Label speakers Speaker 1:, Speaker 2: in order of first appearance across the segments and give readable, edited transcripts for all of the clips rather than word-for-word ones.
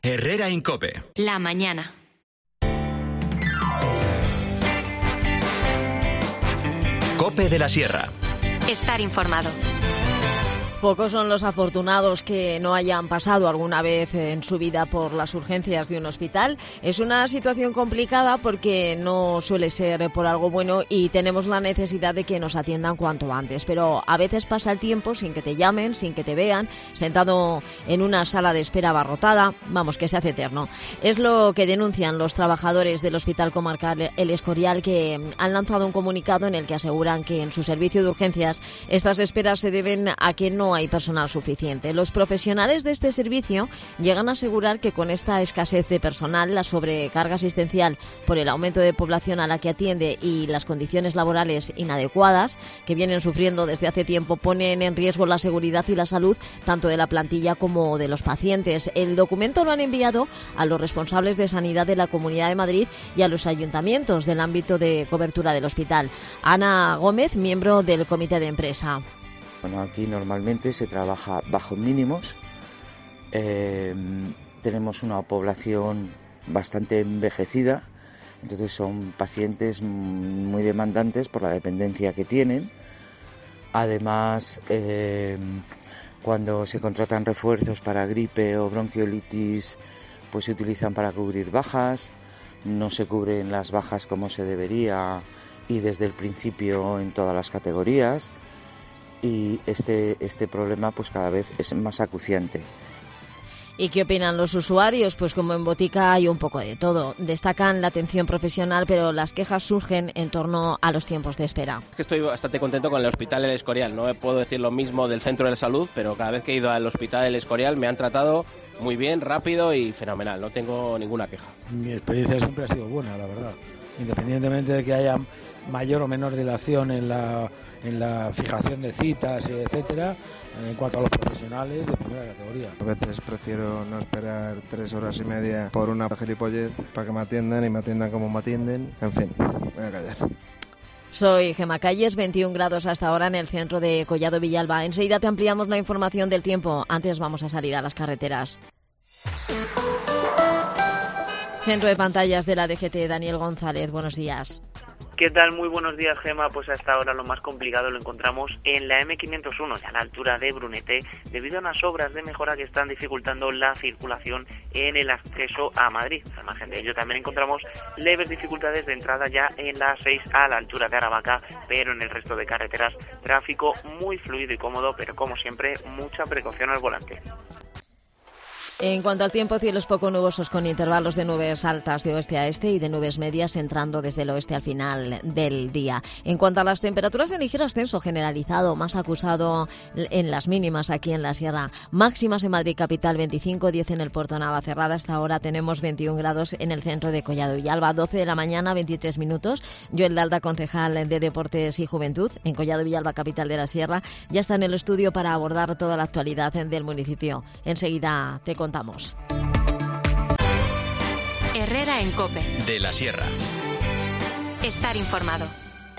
Speaker 1: Herrera en COPE.
Speaker 2: La mañana.
Speaker 1: COPE de la Sierra.
Speaker 2: Estar informado.
Speaker 3: Pocos son los afortunados que no hayan pasado alguna vez en su vida por las urgencias de un hospital. Es una situación complicada porque no suele ser por algo bueno y tenemos la necesidad de que nos atiendan cuanto antes. Pero a veces pasa el tiempo sin que te llamen, sin que te vean, sentado en una sala de espera abarrotada. Vamos, que se hace eterno. Es lo que denuncian los trabajadores del Hospital Comarcal El Escorial, que han lanzado un comunicado en el que aseguran que en su servicio de urgencias estas esperas se deben a que no hay personal suficiente. Los profesionales de este servicio llegan a asegurar que con esta escasez de personal, la sobrecarga asistencial por el aumento de población a la que atiende y las condiciones laborales inadecuadas que vienen sufriendo desde hace tiempo ponen en riesgo la seguridad y la salud tanto de la plantilla como de los pacientes. El documento lo han enviado a los responsables de sanidad de la Comunidad de Madrid y a los ayuntamientos del ámbito de cobertura del hospital. Ana Gómez, miembro del comité de empresa.
Speaker 4: Bueno, aquí normalmente se trabaja bajo mínimos, tenemos una población bastante envejecida, entonces son pacientes muy demandantes por la dependencia que tienen. Además, cuando se contratan refuerzos para gripe o bronquiolitis, pues se utilizan para cubrir bajas, no se cubren las bajas como se debería y desde el principio en todas las categorías. Y este problema pues cada vez es más acuciante.
Speaker 3: ¿Y qué opinan los usuarios? Pues como en botica hay un poco de todo. Destacan la atención profesional, pero las quejas surgen en torno a los tiempos de espera.
Speaker 5: Estoy bastante contento con el Hospital El Escorial. No puedo decir lo mismo del Centro de Salud, pero cada vez que he ido al Hospital El Escorial me han tratado muy bien, rápido y fenomenal. No tengo ninguna queja.
Speaker 6: Mi experiencia siempre ha sido buena, la verdad. Independientemente de que haya mayor o menor dilación en la fijación de citas, etcétera, en cuanto a los profesionales de primera categoría.
Speaker 7: A veces prefiero no esperar 3 horas y media por una gilipollez para que me atiendan y me atiendan como me atienden. En fin, voy a callar.
Speaker 3: Soy Gemma Calles, 21 grados hasta ahora en el centro de Collado Villalba. Enseguida te ampliamos la información del tiempo. Antes vamos a salir a las carreteras. Centro de pantallas de la DGT, Daniel González, buenos días.
Speaker 8: ¿Qué tal? Muy buenos días, Gemma. Pues hasta ahora lo más complicado lo encontramos en la M501, a la altura de Brunete, debido a unas obras de mejora que están dificultando la circulación en el acceso a Madrid. Al margen de ello, también encontramos leves dificultades de entrada ya en la A6 a la altura de Aravaca, pero en el resto de carreteras, tráfico muy fluido y cómodo, pero como siempre, mucha precaución al volante.
Speaker 3: En cuanto al tiempo, cielos poco nubosos con intervalos de nubes altas de oeste a este y de nubes medias entrando desde el oeste al final del día. En cuanto a las temperaturas, en ligero ascenso generalizado, más acusado en las mínimas aquí en la Sierra. Máximas en Madrid capital, 25, 10 en el Puerto Navacerrada. Hasta ahora tenemos 21 grados en el centro de Collado Villalba. 12 de la mañana, 23 minutos. Joel Dalda, concejal de Deportes y Juventud en Collado Villalba, capital de la Sierra, ya está en el estudio para abordar toda la actualidad del municipio. Enseguida te contamos.
Speaker 2: Herrera en COPE.
Speaker 1: De la Sierra.
Speaker 2: Estar informado.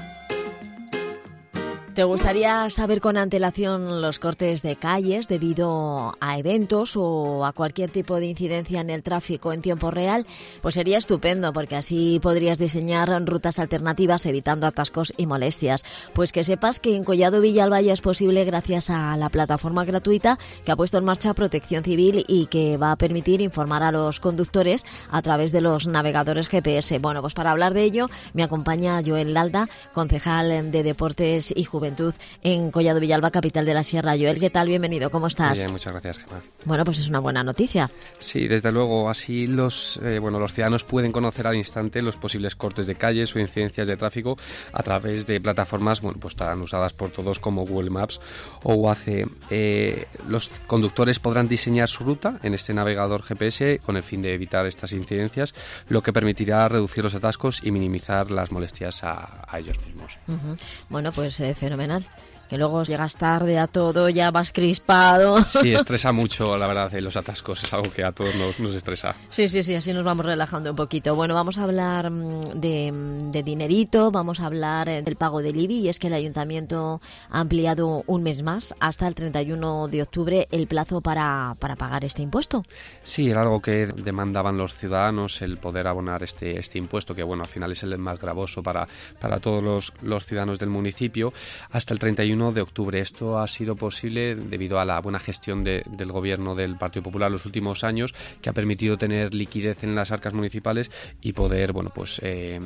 Speaker 3: ¿Te gustaría saber con antelación los cortes de calles debido a eventos o a cualquier tipo de incidencia en el tráfico en tiempo real? Pues sería estupendo, porque así podrías diseñar rutas alternativas evitando atascos y molestias. Pues que sepas que en Collado Villalba ya es posible gracias a la plataforma gratuita que ha puesto en marcha Protección Civil y que va a permitir informar a los conductores a través de los navegadores GPS. Bueno, pues para hablar de ello me acompaña Joel Dalda, concejal de Deportes y Juventud en Collado Villalba, capital de la Sierra. Joel, ¿qué tal? Bienvenido, ¿cómo estás?
Speaker 9: Muy bien, muchas gracias, Gemma.
Speaker 3: Bueno, pues es una buena noticia.
Speaker 9: Sí, desde luego, así los ciudadanos pueden conocer al instante los posibles cortes de calles o incidencias de tráfico a través de plataformas, pues tan usadas por todos como Google Maps o Waze. Los conductores podrán diseñar su ruta en este navegador GPS con el fin de evitar estas incidencias, lo que permitirá reducir los atascos y minimizar las molestias a ellos mismos.
Speaker 3: Bueno, pues fenomenal. que luego llegas tarde a todo, ya vas crispado.
Speaker 9: Sí, estresa mucho, la verdad, los atascos, es algo que a todos nos estresa.
Speaker 3: Sí, así nos vamos relajando un poquito. Bueno, vamos a hablar de dinerito, vamos a hablar del pago del IBI, y es que el Ayuntamiento ha ampliado un mes más, hasta el 31 de octubre, el plazo para pagar este impuesto.
Speaker 9: Sí, era algo que demandaban los ciudadanos, el poder abonar este impuesto, que bueno, al final es el más gravoso para todos los ciudadanos del municipio, hasta el 31 de octubre. Esto ha sido posible debido a la buena gestión del gobierno del Partido Popular los últimos años, que ha permitido tener liquidez en las arcas municipales y poder, bueno, pues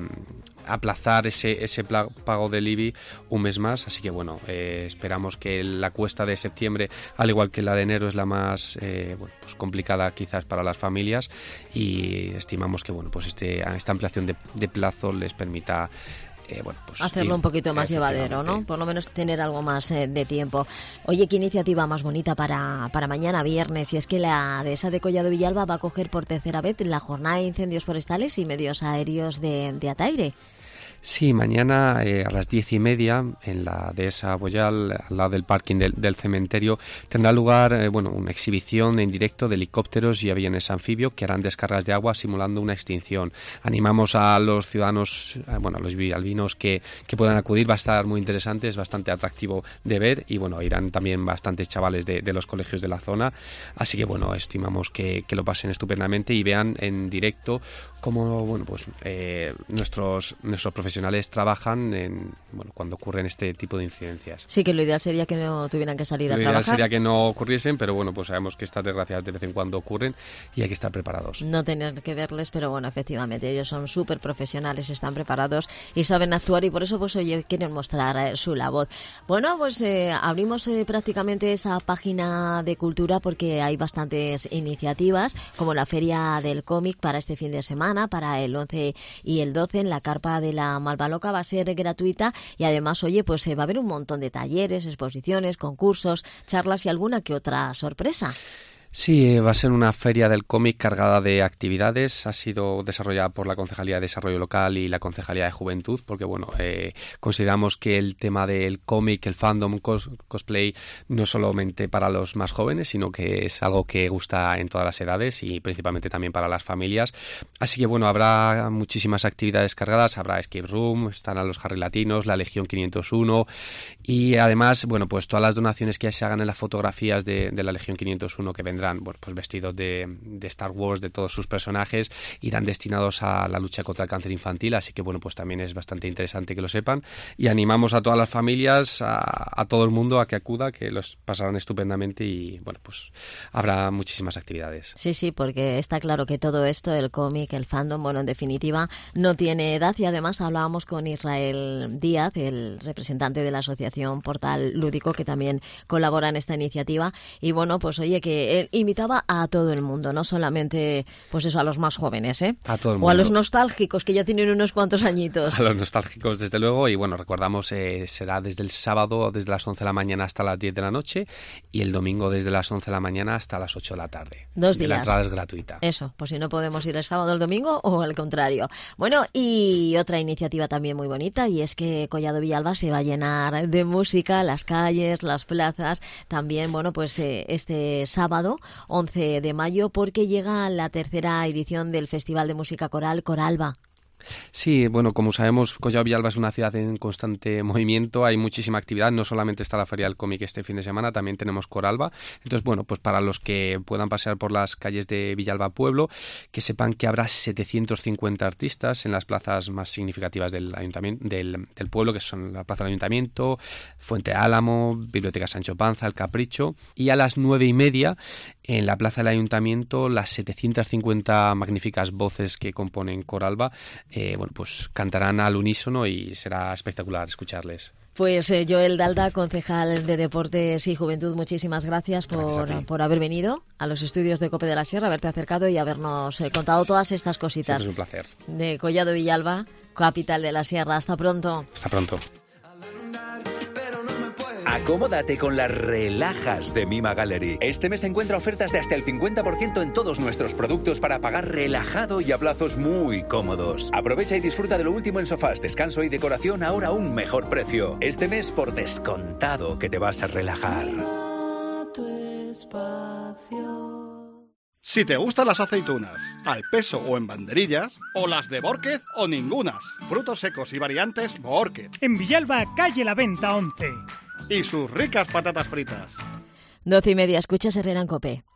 Speaker 9: aplazar ese pago del IBI un mes más. Así que bueno, esperamos que la cuesta de septiembre, al igual que la de enero, es la más pues complicada quizás para las familias, y estimamos que bueno, pues esta ampliación de plazo les permita pues
Speaker 3: hacerlo un poquito más llevadero, ¿no? Por lo menos tener algo más de tiempo. Oye, qué iniciativa más bonita para mañana viernes, y es que la dehesa de Collado Villalba va a acoger por tercera vez la jornada de incendios forestales y medios aéreos de Ataire.
Speaker 9: Sí, mañana a las 10:30 en la dehesa Boyal, al lado del parking del cementerio, tendrá lugar una exhibición en directo de helicópteros y aviones anfibios que harán descargas de agua simulando una extinción. Animamos a los ciudadanos, a los villalbinos que puedan acudir. Va a estar muy interesante, es bastante atractivo de ver, y bueno, irán también bastantes chavales de los colegios de la zona, así que bueno, estimamos que lo pasen estupendamente y vean en directo cómo nuestros profesionales trabajan cuando ocurren este tipo de incidencias.
Speaker 3: Sí, que lo ideal sería que no tuvieran que salir a trabajar.
Speaker 9: Lo ideal sería que no ocurriesen, pero bueno, pues sabemos que estas desgracias de vez en cuando ocurren y hay que estar preparados.
Speaker 3: No tener que verles, pero bueno, efectivamente, ellos son súper profesionales, están preparados y saben actuar, y por eso, pues oye, quieren mostrar su labor. Bueno, pues abrimos prácticamente esa página de cultura, porque hay bastantes iniciativas, como la Feria del Cómic para este fin de semana, para el 11 y el 12 en la carpa de la Malvaloca. Va a ser gratuita, y además, oye, pues va a haber un montón de talleres, exposiciones, concursos, charlas y alguna que otra sorpresa.
Speaker 9: Sí, va a ser una feria del cómic cargada de actividades. Ha sido desarrollada por la Concejalía de Desarrollo Local y la Concejalía de Juventud, porque consideramos que el tema del cómic, el fandom, cosplay, no es solamente para los más jóvenes, sino que es algo que gusta en todas las edades y principalmente también para las familias. Así que bueno, habrá muchísimas actividades cargadas, habrá escape room, estarán los Harry Latinos, la Legión 501, y además, pues todas las donaciones que se hagan en las fotografías de la Legión 501, que vendrán pues vestidos de Star Wars, de todos sus personajes, irán destinados a la lucha contra el cáncer infantil, así que pues también es bastante interesante que lo sepan, y animamos a todas las familias, a todo el mundo a que acuda, que los pasarán estupendamente, y pues habrá muchísimas actividades.
Speaker 3: Sí, porque está claro que todo esto, el cómic, el fandom, en definitiva, no tiene edad, y además hablábamos con Israel Díaz, el representante de la asociación Portal Lúdico, que también colabora en esta iniciativa, y pues oye, que él invitaba a todo el mundo, no solamente a los más jóvenes,
Speaker 9: a todo el mundo.
Speaker 3: O a los nostálgicos, que ya tienen unos cuantos añitos.
Speaker 9: A los nostálgicos, desde luego, y recordamos, será desde el sábado desde las 11 de la mañana hasta las 10 de la noche, y el domingo desde las 11 de la mañana hasta las 8 de la tarde.
Speaker 3: 2 días.
Speaker 9: La entrada es gratuita.
Speaker 3: Eso, pues si no podemos ir el sábado o el domingo, o al contrario. Bueno, y otra iniciativa también muy bonita, y es que Collado Villalba se va a llenar de música, las calles, las plazas, también, este sábado 11 de mayo, porque llega la tercera edición del Festival de Música Coral Coralba.
Speaker 9: Sí, como sabemos, Collado Villalba es una ciudad en constante movimiento, hay muchísima actividad, no solamente está la Feria del Cómic este fin de semana, también tenemos Coralba. Entonces, pues para los que puedan pasear por las calles de Villalba Pueblo, que sepan que habrá 750 artistas en las plazas más significativas del ayuntamiento, del pueblo, que son la Plaza del Ayuntamiento, Fuente Álamo, Biblioteca Sancho Panza, El Capricho, y a las 9:30 en la Plaza del Ayuntamiento las 750 magníficas voces que componen Coralba pues cantarán al unísono y será espectacular escucharles.
Speaker 3: Pues Joel Dalda, concejal de Deportes y Juventud, muchísimas gracias por haber venido a los estudios de COPE de la Sierra, haberte acercado y habernos contado todas estas cositas.
Speaker 9: Es un placer.
Speaker 3: De Collado Villalba, capital de la Sierra. Hasta pronto.
Speaker 9: Hasta pronto.
Speaker 10: Acomódate con las relajas de Mima Gallery. Este mes encuentra ofertas de hasta el 50% en todos nuestros productos para pagar relajado y a plazos muy cómodos. Aprovecha y disfruta de lo último en sofás, descanso y decoración ahora a un mejor precio. Este mes por descontado que te vas a relajar.
Speaker 11: Si te gustan las aceitunas, al peso o en banderillas, o las de Bórquez o ningunas, frutos secos y variantes Bórquez.
Speaker 12: En Villalba, calle La Venta 11.
Speaker 11: Y sus ricas patatas fritas.
Speaker 3: 12:30, escuchas Herrera en COPE.